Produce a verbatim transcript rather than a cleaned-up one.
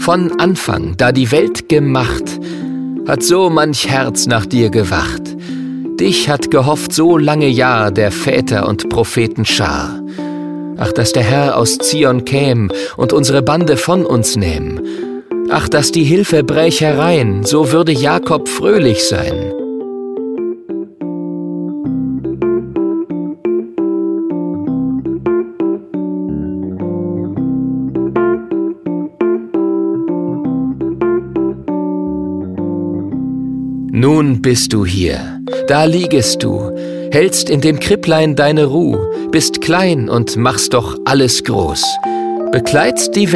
Von Anfang, da die Welt gemacht, hat so manch Herz nach dir gewacht. Dich hat gehofft so lange Jahr der Väter und Propheten Schar. Ach, dass der Herr aus Zion käm und unsere Bande von uns nähm. Ach, dass die Hilfe bräch herein, so würde Jakob fröhlich sein. Nun bist du hier, da liegest du, hältst in dem Kripplein deine Ruh, bist klein und machst doch alles groß, bekleidst die